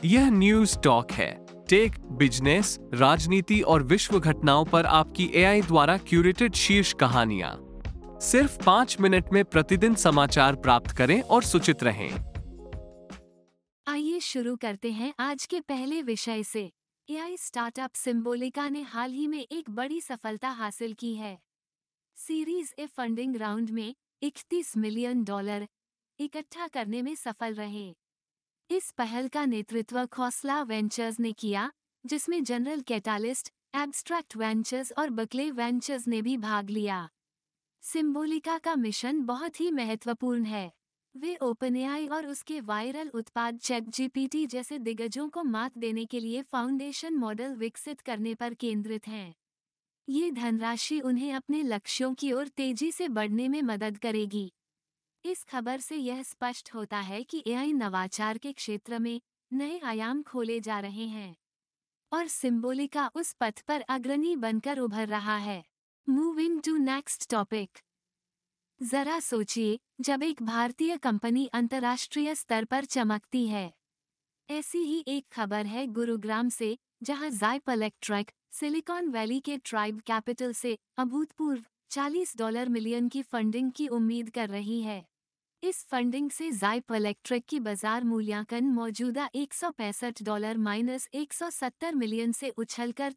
यह news talk है। Tech, business, राजनीति और विश्व घटनाओं पर आपकी एआई द्वारा क्यूरेटेड शीर्ष कहानियां। सिर्फ 5 मिनट में प्रतिदिन समाचार प्राप्त करें और सूचित रहें। आइए शुरू करते हैं आज के पहले विषय से। एआई स्टार्टअप सिम्बोलिका ने हाल ही में एक बड़ी सफलता हासिल की है। सीरीज ए फंडिंग राउंड में $31 मिलियन इकट्ठा करने में सफल रहे। इस पहल का नेतृत्व खौसला वेंचर्स ने किया, जिसमें जनरल कैटालिस्ट, एब्स्ट्रैक्ट वेंचर्स और बकले वेंचर्स ने भी भाग लिया। सिम्बोलिका का मिशन बहुत ही महत्वपूर्ण है। वे ओपनएआई और उसके वायरल उत्पाद चैटजीपीटी जैसे दिग्गजों को मात देने के लिए फाउंडेशन मॉडल विकसित करने पर केंद्रित हैं। ये धनराशि उन्हें अपने लक्ष्यों की ओर तेजी से बढ़ने में मदद करेगी। इस खबर से यह स्पष्ट होता है कि एआई नवाचार के क्षेत्र में नए आयाम खोले जा रहे हैं और सिम्बोलिका उस पथ पर अग्रणी बनकर उभर रहा है। Moving to next topic. जरा सोचिए, जब एक भारतीय कंपनी अंतर्राष्ट्रीय स्तर पर चमकती है। ऐसी ही एक खबर है गुरुग्राम से, जहां ज़ाइप इलेक्ट्रिक सिलिकॉन वैली के ट्राइब कैपिटल से अभूतपूर्व $40 मिलियन की फंडिंग की उम्मीद कर रही है। इस फंडिंग से ज़ाइप इलेक्ट्रिक की बाजार मूल्यांकन मौजूदा $165-170 मिलियन से उछलकर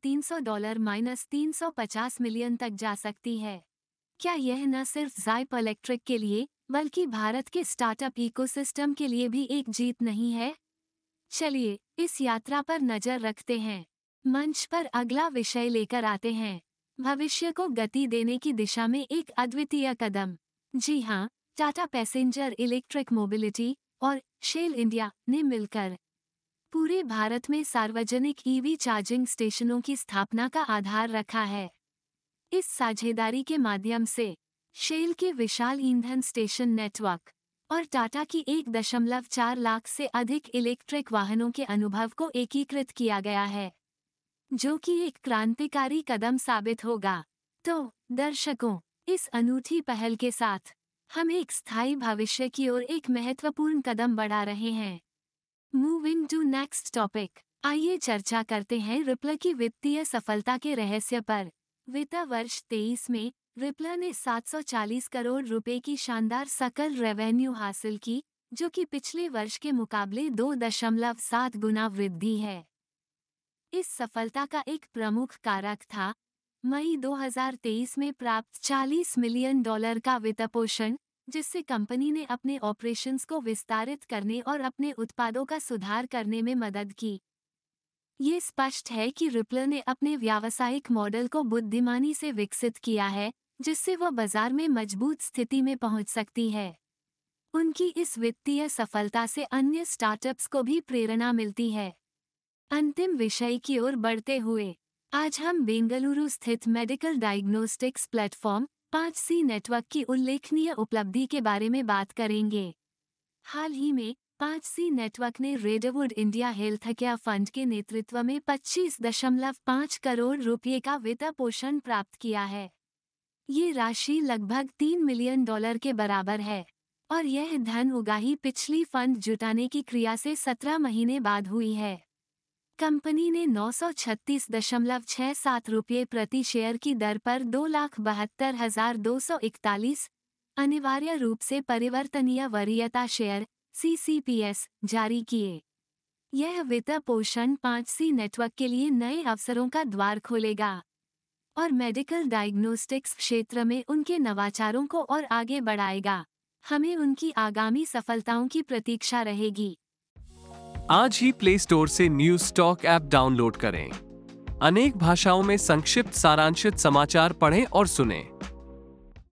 $300-350 मिलियन तक जा सकती है। क्या यह न सिर्फ ज़ाइप इलेक्ट्रिक के लिए, बल्कि भारत के स्टार्टअप इकोसिस्टम के लिए भी एक जीत नहीं है? चलिए, इस यात्रा पर नजर रखते हैं। मंच पर अगला विषय लेकर आते हैं। भविष्य को गति देने की दिशा में एक अद्वितीय कदम। जी हाँ, टाटा पैसेंजर इलेक्ट्रिक मोबिलिटी और शेल इंडिया ने मिलकर पूरे भारत में सार्वजनिक ईवी चार्जिंग स्टेशनों की स्थापना का आधार रखा है। इस साझेदारी के माध्यम से शेल के विशाल ईंधन स्टेशन नेटवर्क और टाटा की 1.4 लाख से अधिक इलेक्ट्रिक वाहनों के अनुभव को एकीकृत किया गया है, जो कि एक क्रांतिकारी कदम साबित होगा। तो दर्शकों, इस अनूठी पहल के साथ हम एक स्थायी भविष्य की ओर एक महत्वपूर्ण कदम बढ़ा रहे हैं। Moving to next topic. आइए चर्चा करते हैं रिप्लर की वित्तीय सफलता के रहस्य पर। वित्त वर्ष 23 में रिप्लर ने 740 करोड़ रुपए की शानदार सकल रेवेन्यू हासिल की, जो कि पिछले वर्ष के मुकाबले 2.7 गुना वृद्धि है। इस सफलता का एक प्रमुख कारक था मई 2023 में प्राप्त $40 मिलियन का वित्तपोषण, जिससे कंपनी ने अपने ऑपरेशंस को विस्तारित करने और अपने उत्पादों का सुधार करने में मदद की। ये स्पष्ट है कि रिप्लर ने अपने व्यावसायिक मॉडल को बुद्धिमानी से विकसित किया है, जिससे वह बाजार में मजबूत स्थिति में पहुंच सकती है। उनकी इस वित्तीय सफलता से अन्य स्टार्टअप्स को भी प्रेरणा मिलती है। अंतिम विषय की ओर बढ़ते हुए, आज हम बेंगलुरु स्थित medical diagnostics platform 5C network की उल्लेखनीय उपलब्धि के बारे में बात करेंगे। हाल ही में 5C नेटवर्क ने रेडवुड इंडिया हेल्थकेयर फंड के नेतृत्व में 25.5 करोड़ रुपये का वित्त पोषण प्राप्त किया है। ये राशि लगभग $3 मिलियन के बराबर है और यह धन उगाही पिछली फंड जुटाने की क्रिया से 17 महीने बाद हुई है। कंपनी ने 936.67 रुपये प्रति शेयर की दर पर 2,72,241 अनिवार्य रूप से परिवर्तनीय वरीयता शेयर CCPS जारी किए। यह वित्त पोषण 5C नेटवर्क के लिए नए अवसरों का द्वार खोलेगा और मेडिकल डायग्नोस्टिक्स क्षेत्र में उनके नवाचारों को और आगे बढ़ाएगा। हमें उनकी आगामी सफलताओं की प्रतीक्षा रहेगी। आज ही प्ले स्टोर से न्यूज टॉक ऐप डाउनलोड करें। अनेक भाषाओं में संक्षिप्त सारांशित समाचार पढ़ें और सुनें।